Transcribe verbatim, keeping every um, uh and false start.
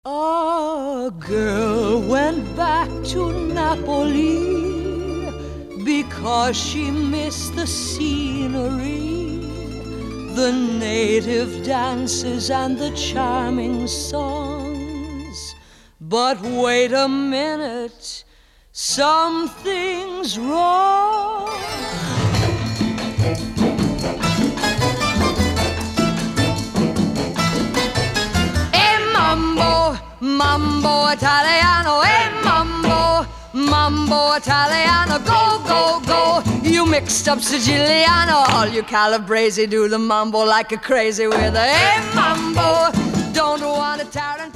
A girl went back to Napoli because she missed the scenery, the native dances and the charming songs. But wait a minute, something's wrong. Mambo Italiano, hey mambo, mambo Italiano, go, go, go. You mixed up Siciliano, all you Calabrese do the mambo like a crazy with a hey mambo. Don't want a tarantino.